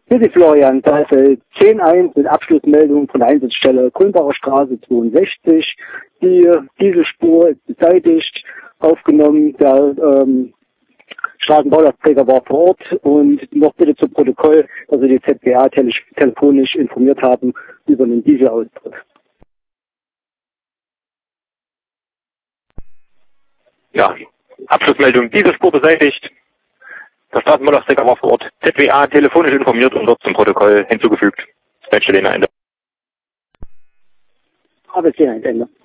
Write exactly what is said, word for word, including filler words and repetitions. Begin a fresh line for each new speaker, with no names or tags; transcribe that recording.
Bitte Florian, da ist zehn eins mit Abschlussmeldung von der Einsatzstelle Kulmbacher Straße zweiundsechzig. Die Dieselspur ist beseitigt, aufgenommen, der ähm, Straßenbaulasträger war vor Ort und noch bitte zu Protokoll, dass wir die Z B A tele telefonisch informiert haben über den Dieselaustritt.
Ja, Abschlussmeldung, Dieselspur beseitigt. Der Straßenbaulasträger war vor Ort. Z B A telefonisch informiert und dort zum Protokoll hinzugefügt. Zeitstelle Ende.
Aber zehn eins Ende.